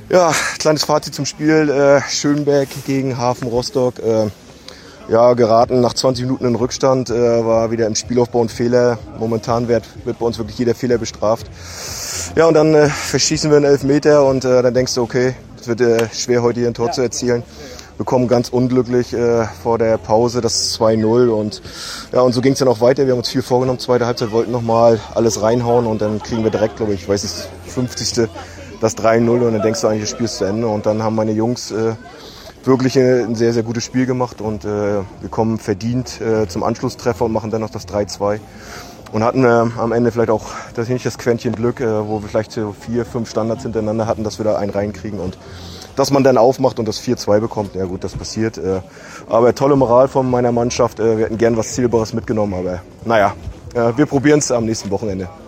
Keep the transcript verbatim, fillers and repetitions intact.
Ja, kleines Fazit zum Spiel. Äh, Schönberg gegen Hafen Rostock. Äh, ja, geraten nach zwanzig Minuten in Rückstand. Äh, war wieder im Spielaufbau ein Fehler. Momentan wird, wird bei uns wirklich jeder Fehler bestraft. Ja, und dann äh, verschießen wir einen Elfmeter und äh, dann denkst du, okay, es wird äh, schwer heute hier ein Tor zu erzielen. Wir kommen ganz unglücklich äh, vor der Pause das zwei null und ja, und so ging es dann auch weiter. Wir haben uns viel vorgenommen, zweite Halbzeit, wollten nochmal alles reinhauen und dann kriegen wir direkt, glaube ich, ich weiß nicht, fünfzigste das drei null und dann denkst du eigentlich, das Spiel ist zu Ende. Und dann haben meine Jungs äh, wirklich ein sehr, sehr gutes Spiel gemacht und äh, wir kommen verdient äh, zum Anschlusstreffer und machen dann noch das drei zwei. Und hatten äh, am Ende vielleicht auch das nicht das Quäntchen Glück, äh, wo wir vielleicht so vier, fünf Standards hintereinander hatten, dass wir da einen reinkriegen und dass man dann aufmacht und das vier zwei bekommt. Ja gut, das passiert. Äh, aber tolle Moral von meiner Mannschaft. Äh, wir hätten gern was Zielbares mitgenommen, aber naja, äh, wir probieren es am nächsten Wochenende.